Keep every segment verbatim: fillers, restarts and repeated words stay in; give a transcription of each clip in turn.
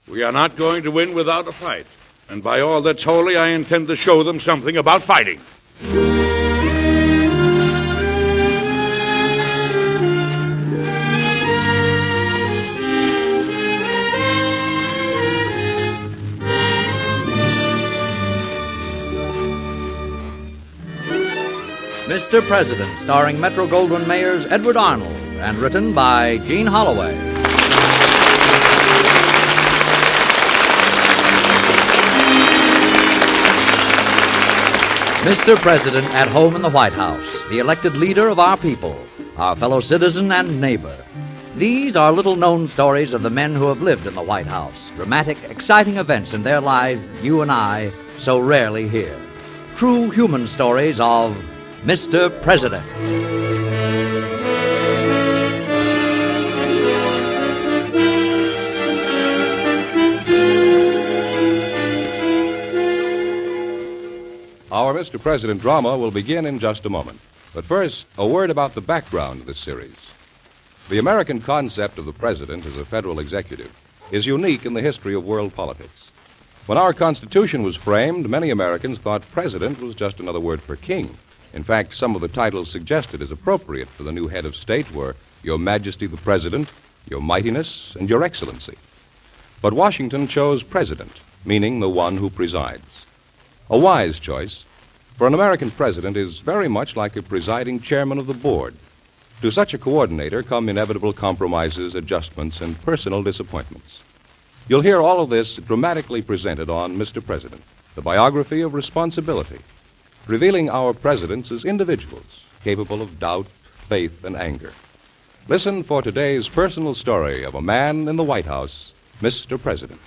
We are not going to win without a fight. And by all that's holy, I intend to show them something about fighting. Mister President, starring Metro-Goldwyn-Mayer's Edward Arnold, and written by Gene Holloway. Mister President at home in the White House, the elected leader of our people, our fellow citizen and neighbor. These are little-known stories of the men who have lived in the White House, dramatic, exciting events in their lives you and I so rarely hear. True human stories of Mister President. Our Mister President drama will begin in just a moment. But first, a word about the background of this series. The American concept of the president as a federal executive is unique in the history of world politics. When our Constitution was framed, many Americans thought president was just another word for king. In fact, some of the titles suggested as appropriate for the new head of state were Your Majesty the President, Your Mightiness, and Your Excellency. But Washington chose president, meaning the one who presides. A wise choice, for an American president is very much like a presiding chairman of the board. To such a coordinator come inevitable compromises, adjustments, and personal disappointments. You'll hear all of this dramatically presented on Mister President, the biography of responsibility, revealing our presidents as individuals capable of doubt, faith, and anger. Listen for today's personal story of a man in the White House, Mister President.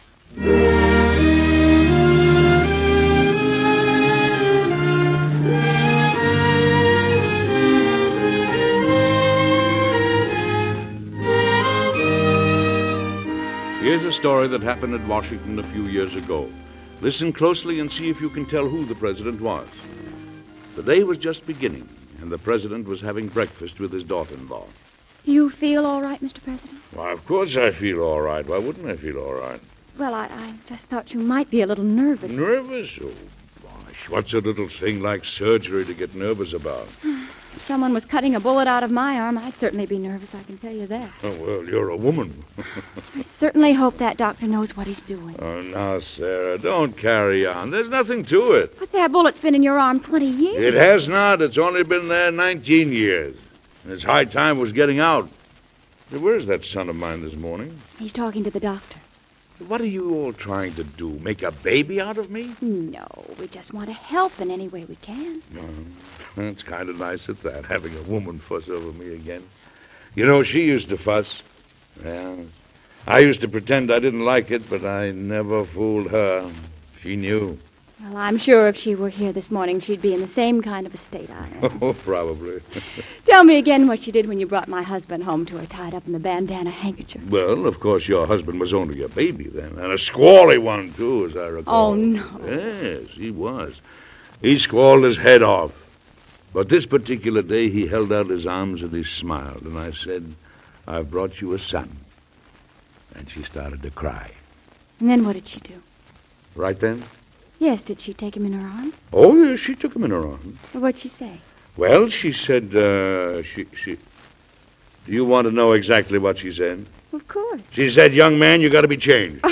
Here's a story that happened at Washington a few years ago. Listen closely and see if you can tell who the president was. The day was just beginning, and the president was having breakfast with his daughter-in-law. Do you feel all right, Mister President? Why, of course I feel all right. Why wouldn't I feel all right? Well, I, I just thought you might be a little nervous. Nervous? Oh, gosh, what's a little thing like surgery to get nervous about? If someone was cutting a bullet out of my arm, I'd certainly be nervous, I can tell you that. Oh, well, you're a woman. I certainly hope that doctor knows what he's doing. Oh, now, Sarah, don't carry on. There's nothing to it. But that bullet's been in your arm twenty years. It has not. It's only been there nineteen years. And it's high time it was getting out. Hey, where's that son of mine this morning? He's talking to the doctor. What are you all trying to do? Make a baby out of me? No, we just want to help in any way we can. Oh, it's kind of nice at that, having a woman fuss over me again. You know, she used to fuss. Well, I used to pretend I didn't like it, but I never fooled her. She knew. Well, I'm sure if she were here this morning, she'd be in the same kind of a state I am. Oh, probably. Tell me again what she did when you brought my husband home to her tied up in the bandana handkerchief. Well, of course, your husband was only a baby then, and a squally one, too, as I recall. Oh, no. Yes, he was. He squalled his head off. But this particular day, he held out his arms and he smiled, and I said, I've brought you a son. And she started to cry. And then what did she do? Right then? Yes, did she take him in her arms? Oh, yes, she took him in her arms. Well, what'd she say? Well, she said, uh, she, she... Do you want to know exactly what she said? Of course. She said, young man, you got to be changed.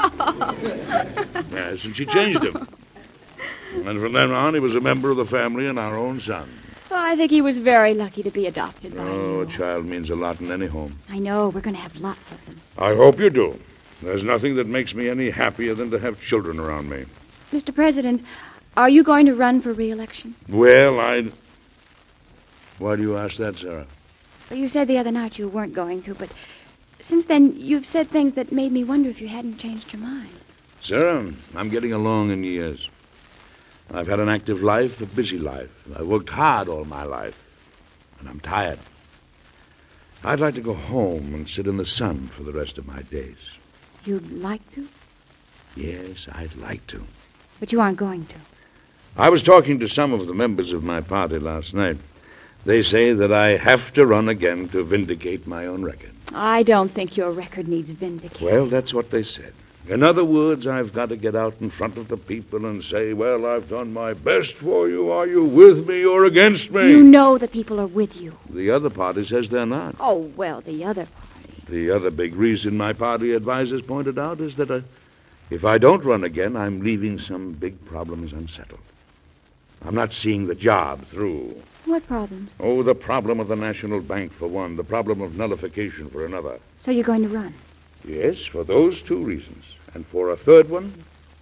Yes, and she changed him. And from then on, he was a member of the family and our own son. Oh, I think he was very lucky to be adopted by Oh, you. a child means a lot in any home. I know. We're going to have lots of them. I hope you do. There's nothing that makes me any happier than to have children around me. Mister President, are you going to run for re-election? Well, I'd... Why do you ask that, Sarah? Well, you said the other night you weren't going to, but since then you've said things that made me wonder if you hadn't changed your mind. Sarah, I'm getting along in years. I've had an active life, a busy life. I've worked hard all my life, and I'm tired. I'd like to go home and sit in the sun for the rest of my days. You'd like to? Yes, I'd like to. But you aren't going to. I was talking to some of the members of my party last night. They say that I have to run again to vindicate my own record. I don't think your record needs vindicating. Well, that's what they said. In other words, I've got to get out in front of the people and say, well, I've done my best for you. Are you with me or against me? You know the people are with you. The other party says they're not. Oh, well, the other party. The other big reason my party advisors pointed out is that uh, if I don't run again, I'm leaving some big problems unsettled. I'm not seeing the job through. What problems? Oh, the problem of the National Bank, for one. The problem of nullification, for another. So you're going to run? Yes, for those two reasons. And for a third one,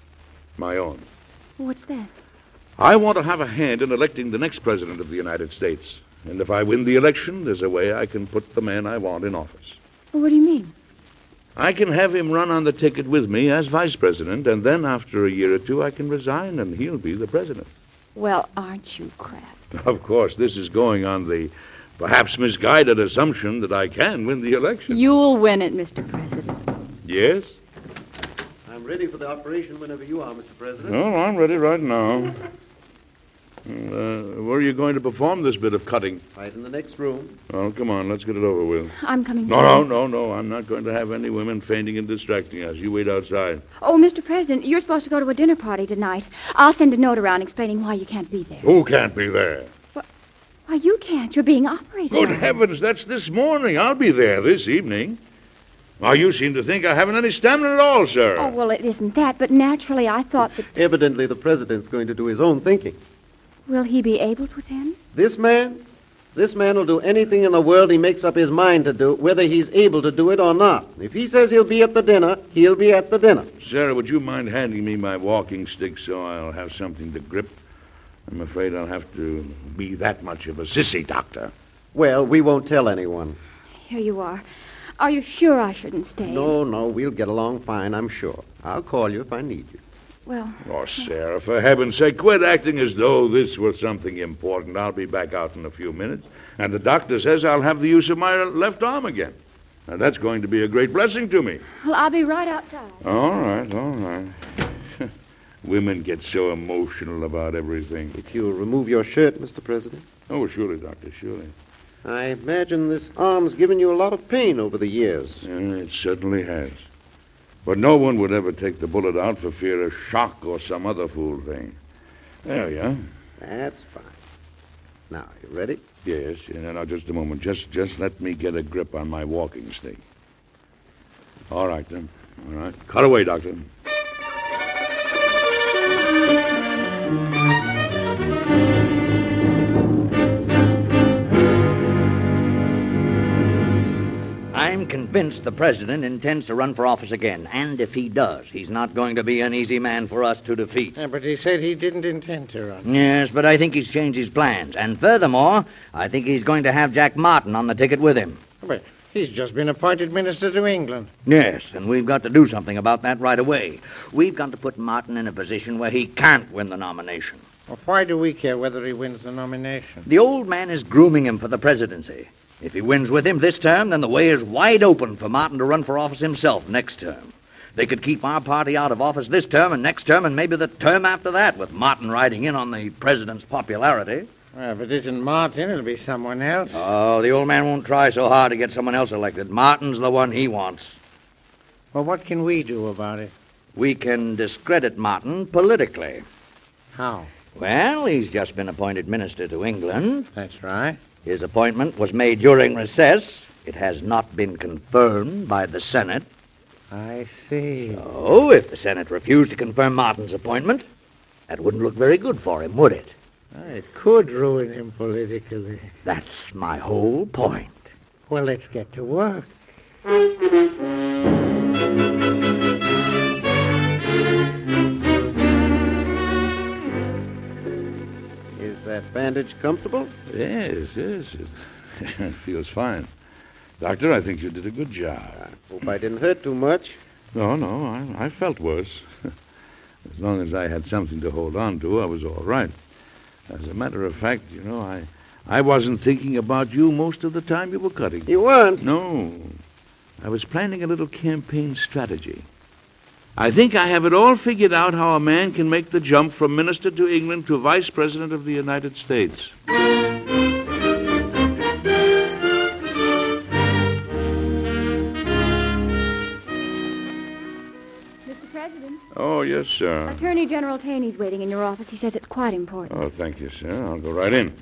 my own. What's that? I want to have a hand in electing the next president of the United States. And if I win the election, there's a way I can put the man I want in office. Well, what do you mean? I can have him run on the ticket with me as vice president, and then after a year or two, I can resign, and he'll be the president. Well, aren't you crafty? Of course, this is going on the perhaps misguided assumption that I can win the election. You'll win it, Mister President. Yes? I'm ready for the operation whenever you are, Mister President. Oh, I'm ready right now. Uh, where are you going to perform this bit of cutting? Right in the next room. Oh, come on, let's get it over with. I'm coming No, too. no, no, no. I'm not going to have any women fainting and distracting us. You wait outside. Oh, Mister President, you're supposed to go to a dinner party tonight. I'll send a note around explaining why you can't be there. Who can't be there? Why, you can't. You're being operated Good on. heavens, that's this morning. I'll be there this evening. Now, you seem to think I haven't any stamina at all, sir. Oh, well, it isn't that, but naturally I thought that... Evidently, the President's going to do his own thinking. Will he be able to then? This man? This man will do anything in the world he makes up his mind to do, whether he's able to do it or not. If he says he'll be at the dinner, he'll be at the dinner. Sarah, would you mind handing me my walking stick so I'll have something to grip? I'm afraid I'll have to be that much of a sissy, Doctor. Well, we won't tell anyone. Here you are. Are you sure I shouldn't stay? No, no, we'll get along fine, I'm sure. I'll call you if I need you. Well... Oh, Sarah, for heaven's sake, quit acting as though this were something important. I'll be back out in a few minutes. And the doctor says I'll have the use of my left arm again. Now, that's going to be a great blessing to me. Well, I'll be right outside. All right, all right. Women get so emotional about everything. If you'll remove your shirt, Mister President. Oh, surely, Doctor, surely. I imagine this arm's given you a lot of pain over the years. Yeah, it certainly has. But no one would ever take the bullet out for fear of shock or some other fool thing. There you are. That's fine. Now, you ready? Yes, yeah, now just a moment. Just just let me get a grip on my walking stick. All right, then. All right. Cut away, Doctor. I'm convinced the president intends to run for office again, and if he does, he's not going to be an easy man for us to defeat. Yeah, but he said he didn't intend to run. Yes, but I think he's changed his plans. And furthermore, I think he's going to have Jack Martin on the ticket with him. But he's just been appointed minister to England. Yes, and we've got to do something about that right away. We've got to put Martin in a position where he can't win the nomination. Well, why do we care whether he wins the nomination? The old man is grooming him for the presidency. If he wins with him this term, then the way is wide open for Martin to run for office himself next term. They could keep our party out of office this term and next term and maybe the term after that, with Martin riding in on the president's popularity. Well, if it isn't Martin, it'll be someone else. Oh, the old man won't try so hard to get someone else elected. Martin's the one he wants. Well, what can we do about it? We can discredit Martin politically. How? Well, he's just been appointed minister to England. That's right. His appointment was made during recess. It has not been confirmed by the Senate. I see. So, if the Senate refused to confirm Martin's appointment, that wouldn't look very good for him, would it? Well, it could ruin him politically. That's my whole point. Well, let's get to work. Is that bandage comfortable? Yes, yes. It, it feels fine. Doctor, I think you did a good job. I hope I didn't hurt too much. No, no, I, I felt worse. As long as I had something to hold on to, I was all right. As a matter of fact, you know, I, I wasn't thinking about you most of the time you were cutting. You weren't? No. I was planning a little campaign strategy. I think I have it all figured out how a man can make the jump from minister to England to vice president of the United States. Mister President, Oh, yes, sir. Attorney General Taney's waiting in your office. He says it's quite important. Oh, thank you, sir. I'll go right in.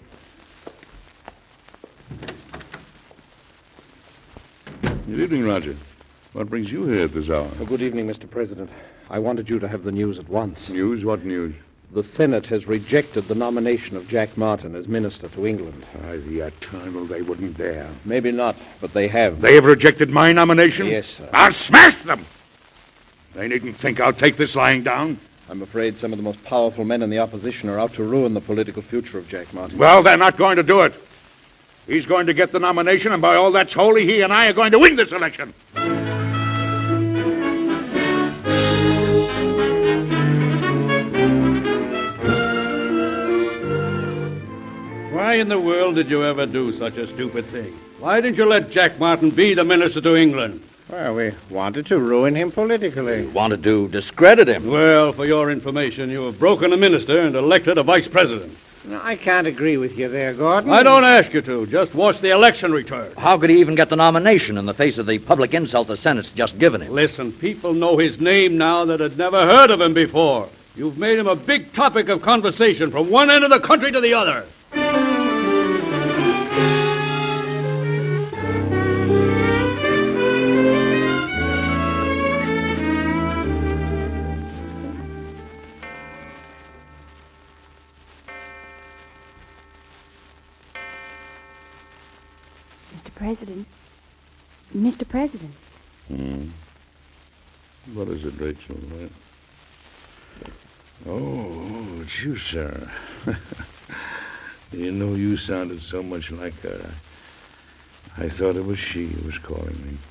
Good evening, Roger. What brings you here at this hour? Oh, good evening, Mister President. I wanted you to have the news at once. News? What news? The Senate has rejected the nomination of Jack Martin as minister to England. By the eternal, they wouldn't dare. Maybe not, but they have. They have rejected my nomination? Yes, sir. I'll smash them! They needn't think I'll take this lying down. I'm afraid some of the most powerful men in the opposition are out to ruin the political future of Jack Martin. Well, they're not going to do it. He's going to get the nomination, and by all that's holy, he and I are going to win this election. Why in the world did you ever do such a stupid thing? Why didn't you let Jack Martin be the minister to England? Well, we wanted to ruin him politically. Wanted to discredit him. Well, for your information, you have broken a minister and elected a vice president. No, I can't agree with you there, Gordon. I don't ask you to. Just watch the election return. How could he even get the nomination in the face of the public insult the Senate's just given him? Listen, people know his name now that had never heard of him before. You've made him a big topic of conversation from one end of the country to the other. Mister President. Mister President. Hmm. What is it, Rachel? Oh, it's you, sir. You know, you sounded so much like her. I thought it was she who was calling me.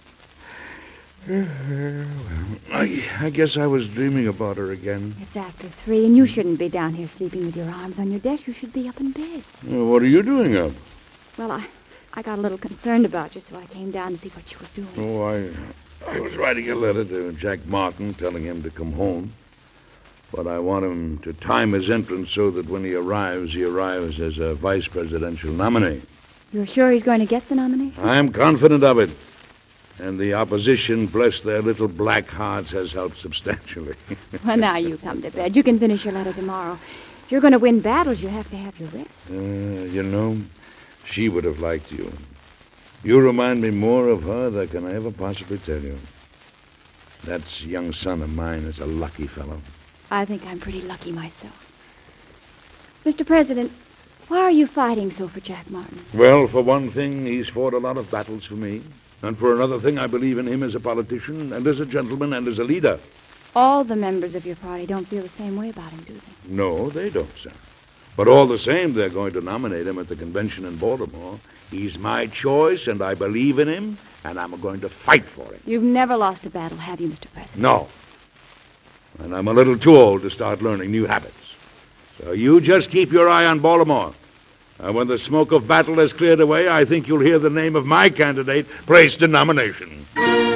Well, I, I guess I was dreaming about her again. It's after three, and you shouldn't be down here sleeping with your arms on your desk. You should be up in bed. Well, what are you doing up? Well, I, I got a little concerned about you, so I came down to see what you were doing. Oh, I, I was writing a letter to Jack Martin telling him to come home. But I want him to time his entrance so that when he arrives, he arrives as a vice presidential nominee. You're sure he's going to get the nomination? I am confident of it. And the opposition, bless their little black hearts, has helped substantially. Well, now you come to bed. You can finish your letter tomorrow. If you're going to win battles, you have to have your rest. Uh, you know, she would have liked you. You remind me more of her than can I ever possibly tell you. That young son of mine is a lucky fellow. I think I'm pretty lucky myself. Mister President, why are you fighting so for Jack Martin? Well, for one thing, he's fought a lot of battles for me. And for another thing, I believe in him as a politician and as a gentleman and as a leader. All the members of your party don't feel the same way about him, do they? No, they don't, sir. But all the same, they're going to nominate him at the convention in Baltimore. He's my choice, and I believe in him, and I'm going to fight for him. You've never lost a battle, have you, Mister President? No. And I'm a little too old to start learning new habits. So you just keep your eye on Baltimore. And when the smoke of battle has cleared away, I think you'll hear the name of my candidate placed in nomination.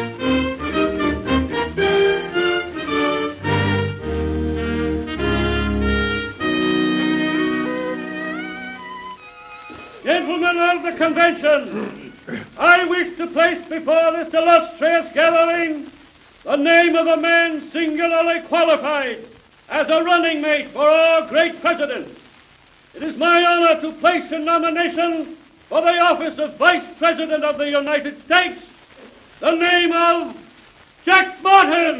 Gentlemen of the convention, I wish to place before this illustrious gathering the name of a man singularly qualified as a running mate for our great president. It is my honor to place in nomination for the office of Vice President of the United States the name of Jack Martin.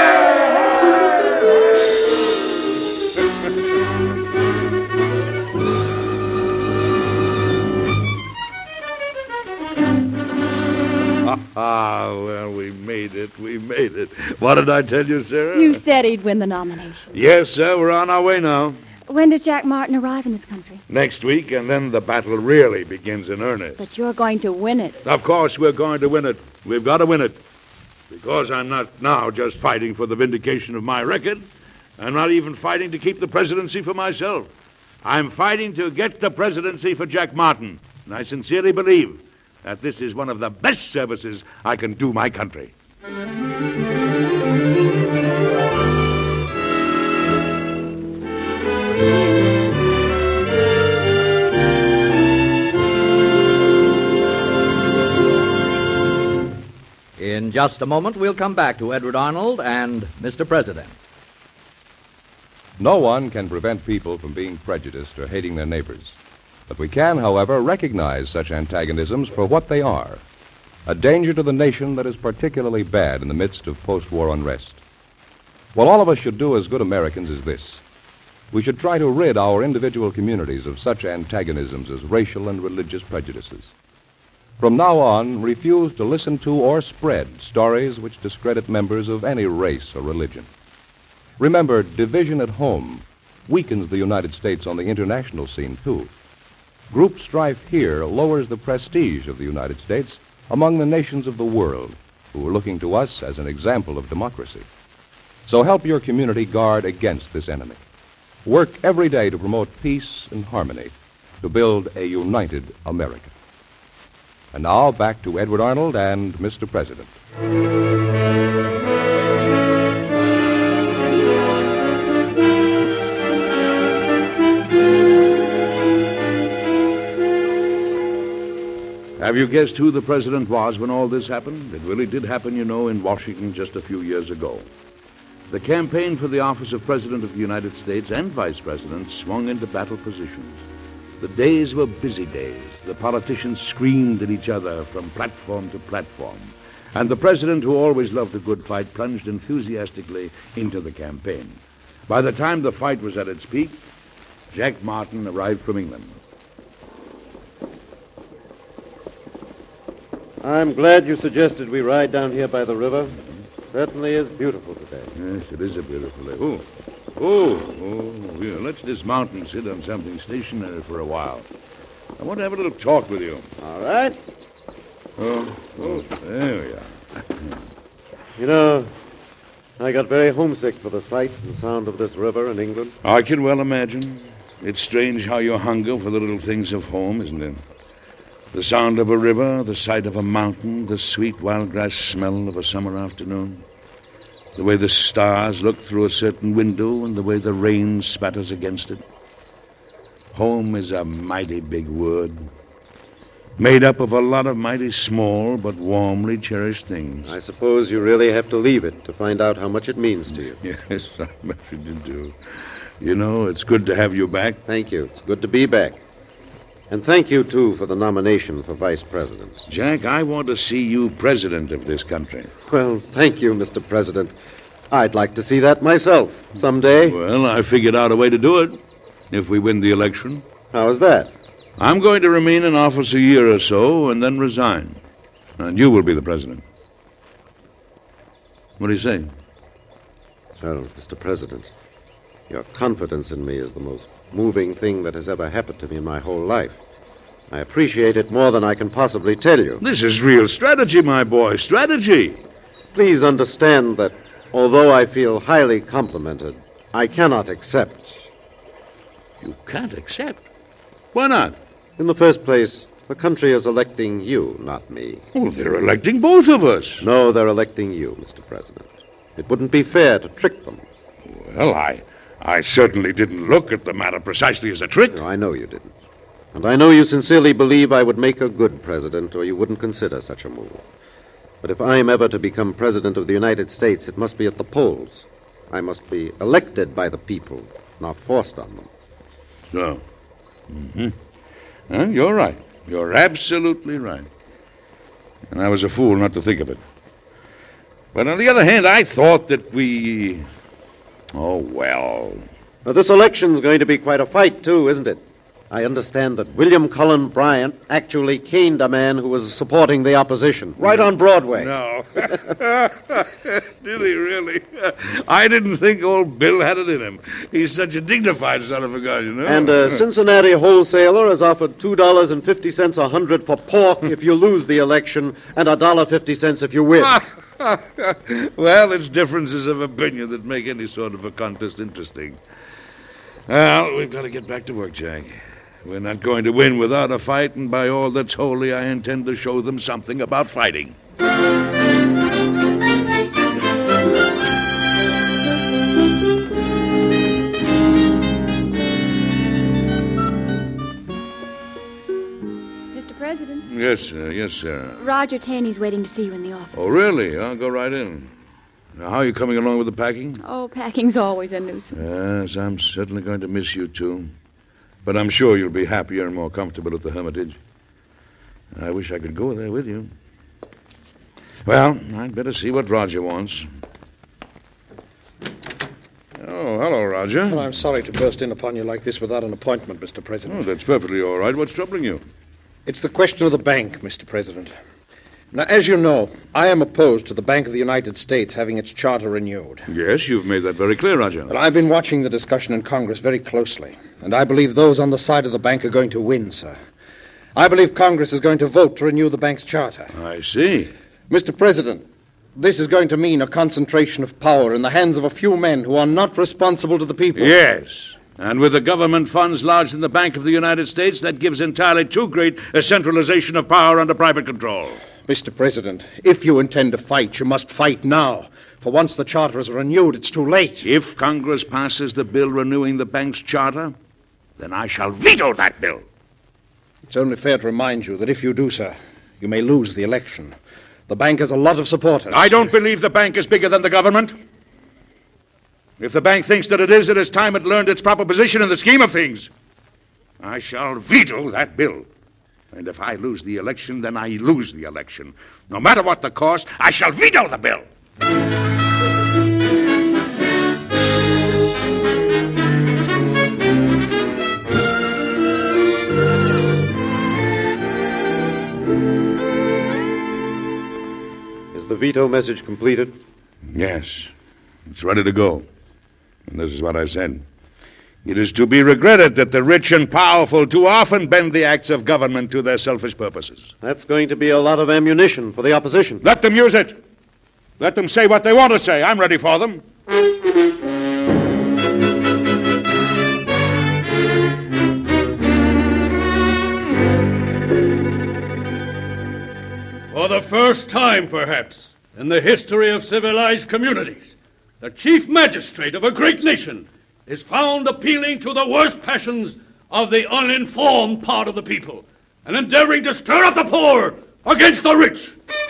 Ah, well, we made it. We made it. What did I tell you, Sarah? You said he'd win the nomination. Yes, sir. We're on our way now. When does Jack Martin arrive in this country? Next week, and then the battle really begins in earnest. But you're going to win it. Of course, we're going to win it. We've got to win it. Because I'm not now just fighting for the vindication of my record. I'm not even fighting to keep the presidency for myself. I'm fighting to get the presidency for Jack Martin. And I sincerely believe that this is one of the best services I can do my country. In In just a moment, we'll come back to Edward Arnold and Mister President. No one can prevent people from being prejudiced or hating their neighbors. But we can, however, recognize such antagonisms for what they are: a danger to the nation that is particularly bad in the midst of post-war unrest. What all of us should do as good Americans is this: we should try to rid our individual communities of such antagonisms as racial and religious prejudices. From now on, refuse to listen to or spread stories which discredit members of any race or religion. Remember, division at home weakens the United States on the international scene, too. Group strife here lowers the prestige of the United States among the nations of the world, who are looking to us as an example of democracy. So help your community guard against this enemy. Work every day to promote peace and harmony, to build a united America. And now, back to Edward Arnold and Mister President. Have you guessed who the president was when all this happened? It really did happen, you know, in Washington just a few years ago. The campaign for the office of President of the United States and Vice President swung into battle positions. The days were busy days. The politicians screamed at each other from platform to platform. And the president, who always loved a good fight, plunged enthusiastically into the campaign. By the time the fight was at its peak, Jack Martin arrived from England. I'm glad you suggested we ride down here by the river. Certainly is beautiful today. Yes, it is a beautiful day. Oh, oh, oh, yeah. Let's dismount and sit on something stationary for a while. I want to have a little talk with you. All right. Oh, oh, there we are. You know, I got very homesick for the sight and sound of this river in England. I can well imagine. It's strange how you hunger for the little things of home, isn't it? The sound of a river, the sight of a mountain, the sweet wild grass smell of a summer afternoon, the way the stars look through a certain window and the way the rain spatters against it. Home is a mighty big word, made up of a lot of mighty small but warmly cherished things. I suppose you really have to leave it to find out how much it means to you. Yes, I'm afraid you do. You know, it's good to have you back. Thank you. It's good to be back. And thank you, too, for the nomination for vice president. Jack, I want to see you president of this country. Well, thank you, Mister President. I'd like to see that myself someday. Well, I figured out a way to do it, if we win the election. How is that? I'm going to remain in office a year or so and then resign. And you will be the president. What do you say? Well, Mister President, your confidence in me is the most moving thing that has ever happened to me in my whole life. I appreciate it more than I can possibly tell you. This is real strategy, my boy, strategy. Please understand that although I feel highly complimented, I cannot accept. You can't accept? Why not? In the first place, the country is electing you, not me. Well, they're electing both of us. No, they're electing you, Mister President. It wouldn't be fair to trick them. Well, I... I certainly didn't look at the matter precisely as a trick. No, I know you didn't. And I know you sincerely believe I would make a good president, or you wouldn't consider such a move. But if I am ever to become president of the United States, it must be at the polls. I must be elected by the people, not forced on them. So? Mm-hmm. Well, you're right. You're absolutely right. And I was a fool not to think of it. But on the other hand, I thought that we... Oh, well. Now, this election's going to be quite a fight, too, isn't it? I understand that William Cullen Bryant actually caned a man who was supporting the opposition, right on Broadway. No. Did he really? I didn't think old Bill had it in him. He's such a dignified son of a gun, you know. And a Cincinnati wholesaler has offered two dollars and fifty cents a hundred for pork if you lose the election, and a dollar fifty cents if you win. Well, it's differences of opinion that make any sort of a contest interesting. Well, we've got to get back to work, Jack. We're not going to win without a fight, and by all that's holy, I intend to show them something about fighting. Mister President? Yes, Yes, sir. Yes, sir. Roger Taney's waiting to see you in the office. Oh, really? I'll go right in. Now, how are you coming along with the packing? Oh, packing's always a nuisance. Yes, I'm certainly going to miss you, too. But I'm sure you'll be happier and more comfortable at the Hermitage. I wish I could go there with you. Well, I'd better see what Roger wants. Oh, hello, Roger. Well, I'm sorry to burst in upon you like this without an appointment, Mister President. Oh, that's perfectly all right. What's troubling you? It's the question of the bank, Mister President. Now, as you know, I am opposed to the Bank of the United States having its charter renewed. Yes, you've made that very clear, Roger. But I've been watching the discussion in Congress very closely, and I believe those on the side of the bank are going to win, sir. I believe Congress is going to vote to renew the bank's charter. I see. Mister President, this is going to mean a concentration of power in the hands of a few men who are not responsible to the people. Yes. And with the government funds lodged in the Bank of the United States, that gives entirely too great a centralization of power under private control. Mister President, if you intend to fight, you must fight now. For once the charter is renewed, it's too late. If Congress passes the bill renewing the bank's charter, then I shall veto that bill. It's only fair to remind you that if you do, sir, you may lose the election. The bank has a lot of supporters. I don't believe the bank is bigger than the government. If the bank thinks that it is, it is time it learned its proper position in the scheme of things. I shall veto that bill. And if I lose the election, then I lose the election. No matter what the cost, I shall veto the bill. Is the veto message completed? Yes. It's ready to go. And this is what I said. It is to be regretted that the rich and powerful too often bend the acts of government to their selfish purposes. That's going to be a lot of ammunition for the opposition. Let them use it. Let them say what they want to say. I'm ready for them. For the first time, perhaps, in the history of civilized communities, the chief magistrate of a great nation is found appealing to the worst passions of the uninformed part of the people and endeavoring to stir up the poor against the rich.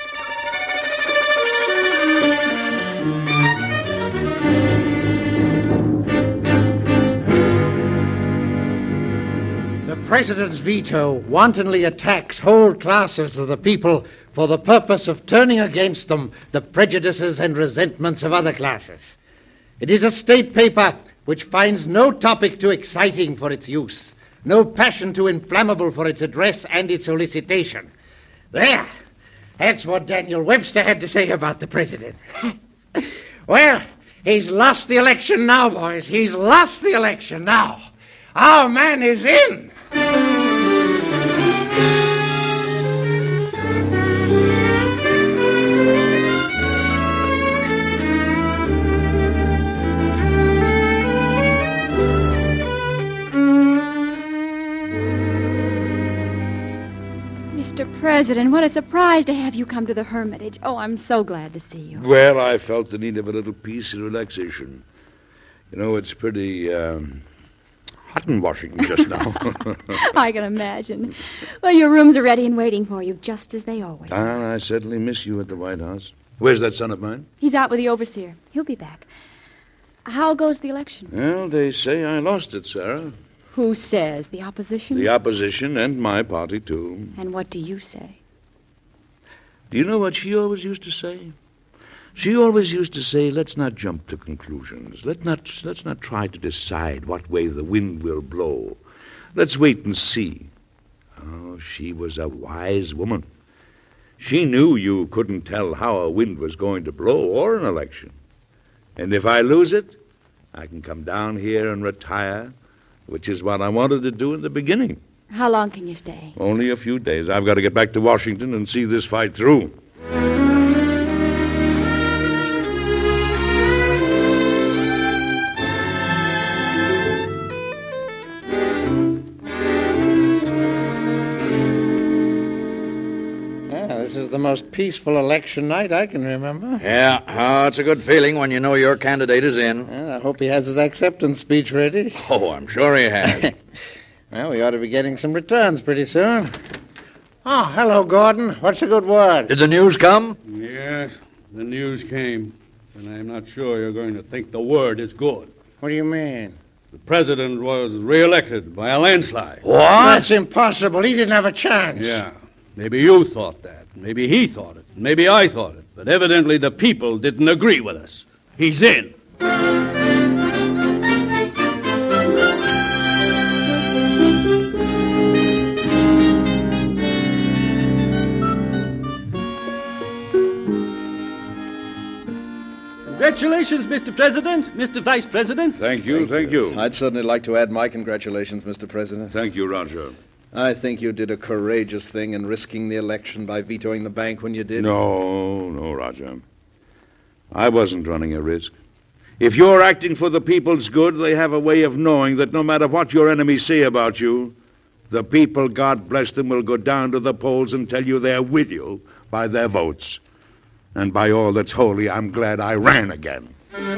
The President's veto wantonly attacks whole classes of the people for the purpose of turning against them the prejudices and resentments of other classes. It is a state paper which finds no topic too exciting for its use, no passion too inflammable for its address and its solicitation. There, that's what Daniel Webster had to say about the President. Well, he's lost the election now, boys. He's lost the election now. Our man is in. Mister President, what a surprise to have you come to the Hermitage. Oh, I'm so glad to see you. Well, I felt the need of a little peace and relaxation. You know, it's pretty, um, hot in Washington just now. I can imagine. Well, your rooms are ready and waiting for you, just as they always are. Ah, I certainly miss you at the White House. Where's that son of mine? He's out with the overseer. He'll be back. How goes the election? Well, they say I lost it, Sarah. Who says? The opposition? The opposition and my party, too. And what do you say? Do you know what she always used to say? She always used to say, let's not jump to conclusions. Let not, let's not try to decide what way the wind will blow. Let's wait and see. Oh, she was a wise woman. She knew you couldn't tell how a wind was going to blow or an election. And if I lose it, I can come down here and retire, which is what I wanted to do in the beginning. How long can you stay? Only a few days. I've got to get back to Washington and see this fight through. The most peaceful election night I can remember. Yeah, oh, it's a good feeling when you know your candidate is in. Well, I hope he has his acceptance speech ready. Oh, I'm sure he has. Well, we ought to be getting some returns pretty soon. Oh, hello, Gordon. What's the good word? Did the news come? Yes, the news came, and I'm not sure you're going to think the word is good. What do you mean? The president was reelected by a landslide. What? That's impossible. He didn't have a chance. Yeah, maybe you thought that. Maybe he thought it. Maybe I thought it. But evidently the people didn't agree with us. He's in. Congratulations, Mister President, Mister Vice President. Thank you, thank you. I'd certainly like to add my congratulations, Mister President. Thank you, Roger. I think you did a courageous thing in risking the election by vetoing the bank when you did. No, no, Roger. I wasn't running a risk. If you're acting for the people's good, they have a way of knowing that no matter what your enemies say about you, the people, God bless them, will go down to the polls and tell you they're with you by their votes. And by all that's holy, I'm glad I ran again.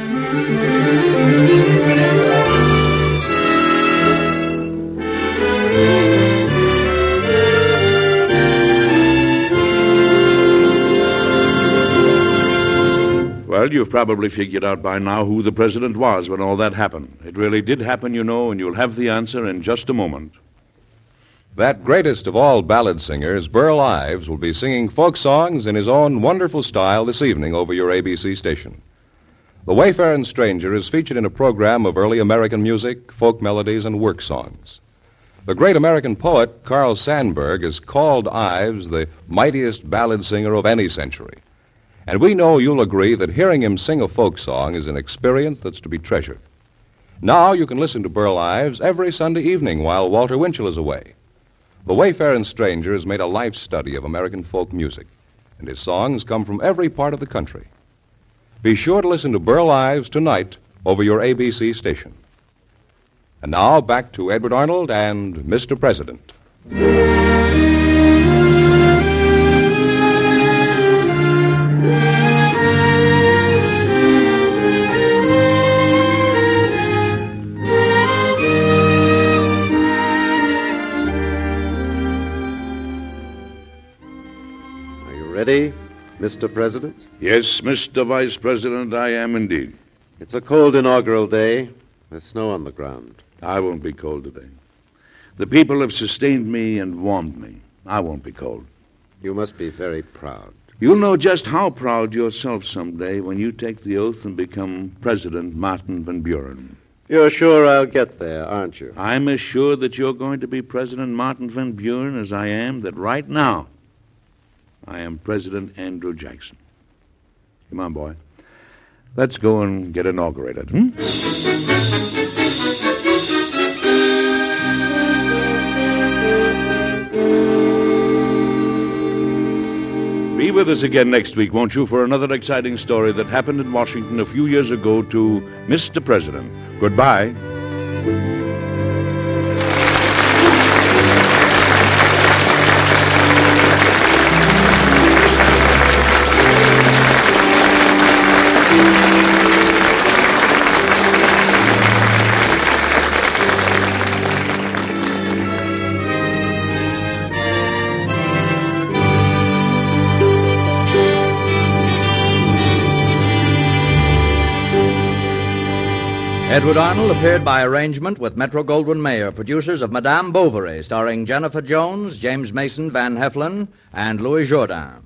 Well, you've probably figured out by now who the president was when all that happened. It really did happen, you know, and you'll have the answer in just a moment. That greatest of all ballad singers, Burl Ives, will be singing folk songs in his own wonderful style this evening over your A B C station. The Wayfaring Stranger is featured in a program of early American music, folk melodies, and work songs. The great American poet, Carl Sandburg, has called Ives the mightiest ballad singer of any century. And we know you'll agree that hearing him sing a folk song is an experience that's to be treasured. Now you can listen to Burl Ives every Sunday evening while Walter Winchell is away. The Wayfaring Stranger has made a life study of American folk music, and his songs come from every part of the country. Be sure to listen to Burl Ives tonight over your A B C station. And now back to Edward Arnold and Mister President. Ready, Mister President? Yes, Mister Vice President, I am indeed. It's a cold inaugural day. There's snow on the ground. I won't be cold today. The people have sustained me and warmed me. I won't be cold. You must be very proud. You'll know just how proud yourself someday when you take the oath and become President Martin Van Buren. You're sure I'll get there, aren't you? I'm as sure that you're going to be President Martin Van Buren as I am that right now I am President Andrew Jackson. Come on, boy. Let's go and get inaugurated, hmm? Be with us again next week, won't you, for another exciting story that happened in Washington a few years ago to Mister President. Goodbye. Edward Arnold appeared by arrangement with Metro-Goldwyn-Mayer, producers of Madame Bovary, starring Jennifer Jones, James Mason Van Heflin, and Louis Jourdain.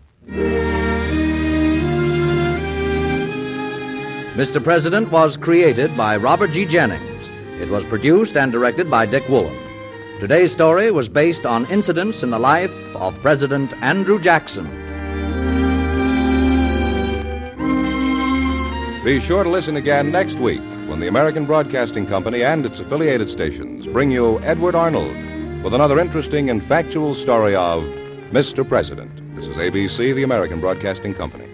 Mister President was created by Robert G. Jennings. It was produced and directed by Dick Woolen. Today's story was based on incidents in the life of President Andrew Jackson. Be sure to listen again next week when the American Broadcasting Company and its affiliated stations bring you Edward Arnold with another interesting and factual story of Mister President. This is A B C, the American Broadcasting Company.